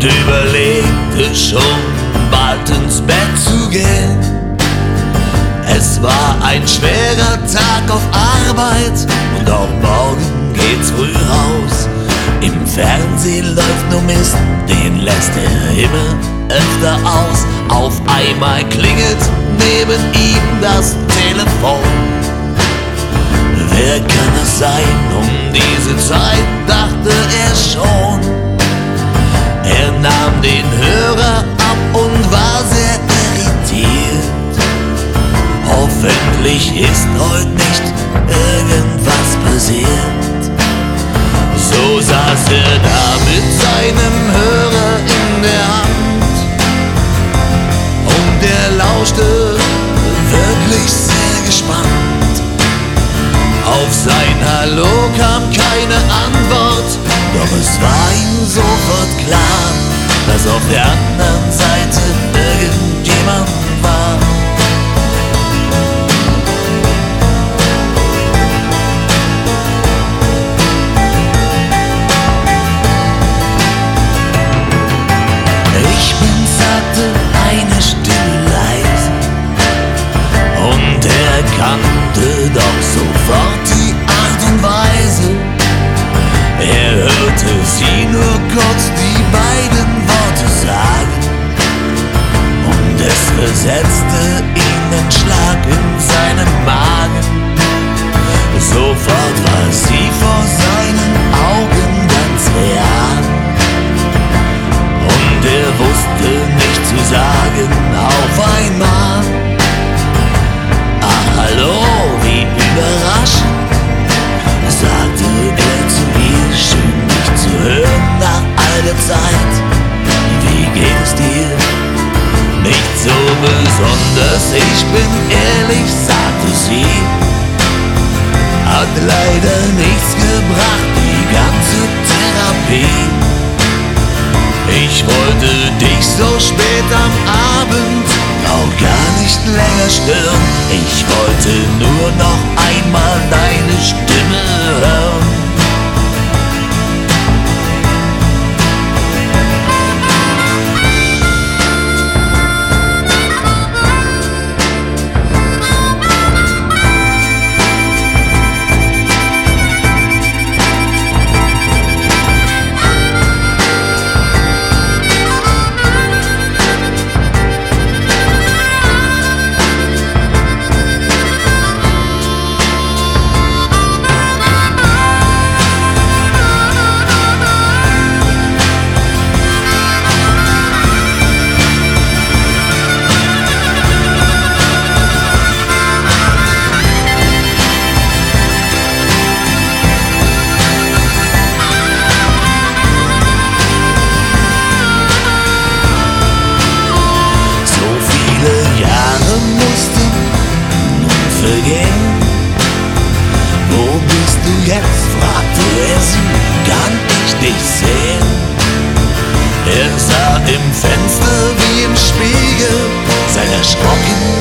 und überlegte schon, bald ins Bett zu gehen. Es war ein schwerer Tag auf Arbeit und auch morgen geht's früh raus. Im Fernsehen läuft nur Mist, den lässt er immer öfter aus. Auf einmal klingelt neben ihm das Telefon. Wer kann es sein um diese Zeit, dachte er schon. Er nahm den Hörer ab und war sehr irritiert. Hoffentlich ist heute nicht irgendwas passiert. So saß er da mit seinem Hörer in der Hand und er lauschte wirklich sehr gespannt. Auf sein Hallo kam keine Antwort, doch es war ihm sofort klar, dass auf der anderen Seite irgendjemand war. Ich bin, sagte eine Stimme leise, und er kannte doch sofort die Art und Weise. Er hörte sie nur kurz die beiden Worte sagen, und es versetzte ihn ein Schlag in seinen Magen. Sofort war sie vor seinen Augen ganz real, und er wusste nicht zu sagen auf einmal: Ach, hallo, wie überraschend, sagte er zu ihr, schön dich zu hören nach all der Zeit. Wie geht es dir? Nicht so besonders, ich bin ehrlich, sagte sie. Hat leider nichts gebracht, die ganze Therapie. Ich wollte dich so spät am Abend auch gar nicht länger stören. Ich wollte nur noch einmal deine Stimme hören. Wo bist du jetzt? Fragte er sie, kann ich dich sehen? Er sah im Fenster wie im Spiegel sein erschrocken